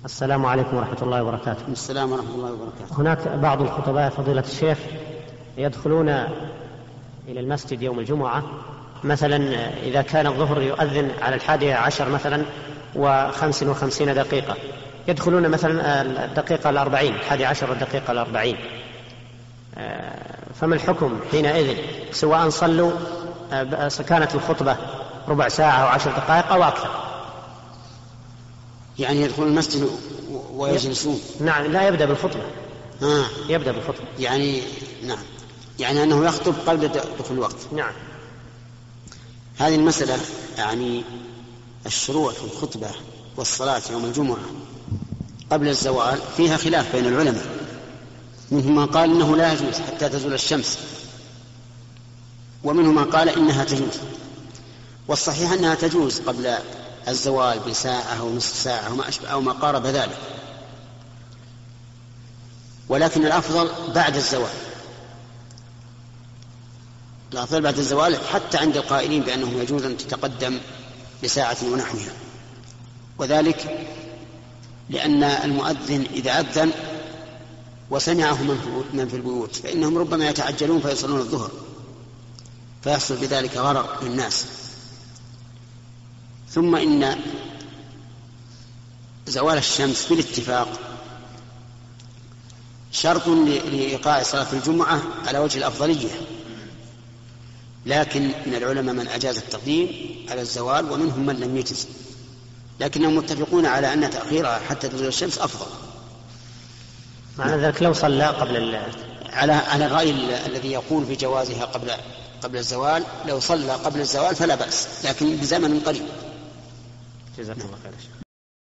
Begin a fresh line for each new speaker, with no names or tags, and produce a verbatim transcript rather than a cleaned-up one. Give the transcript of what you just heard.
السلام عليكم ورحمة الله وبركاته.
السلام ورحمة الله وبركاته.
هناك بعض الخطباء فضيلة الشيخ يدخلون إلى المسجد يوم الجمعة، مثلا إذا كان الظهر يؤذن على الحادية عشر مثلا وخمس وخمسين دقيقة، يدخلون مثلا الدقيقة الأربعين، الحادية عشر والدقيقة الأربعين، فما الحكم حينئذ سواء صلوا كانت الخطبة ربع ساعة أو عشر دقائق أو أكثر؟
يعني يدخلون المسجد ويجلسون؟
نعم، لا يبدأ بالخطبة.
آه.
يبدأ بالخطبة
يعني نعم، يعني أنه يخطب قبل دخول الوقت.
نعم.
هذه المسألة يعني الشروع في الخطبة والصلاة يوم الجمعة قبل الزوال فيها خلاف بين العلماء، منهم من قال إنه لا يجوز حتى تزول الشمس، ومنهم من قال إنها تجوز، والصحيح أنها تجوز قبل الزوال بساعة أو نصف ساعة أو ما أشبه أو ما قارب ذلك، ولكن الأفضل بعد الزوال. الأفضل بعد الزوال حتى عند القائلين بأنه يجوز أن تتقدم بساعة ونحوها، وذلك لأن المؤذن إذا أذن وسمعه من في البيوت فإنهم ربما يتعجلون فيصلون الظهر، فيحصل بذلك غرر للناس. ثم إن زوال الشمس بالاتفاق شرط لإيقاع صلاة الجمعة على وجه الأفضلية، لكن من العلماء من أجاز التقديم على الزوال ومنهم من لم يجز، لكنهم متفقون على أن تأخيرها حتى تزول الشمس أفضل.
معنى ذلك لو صلى قبل ال...
على على الرأي الذي يقول بجوازها قبل قبل الزوال، لو صلى قبل الزوال فلا بأس، لكن بزمن قريب.
جزاكم الله خير.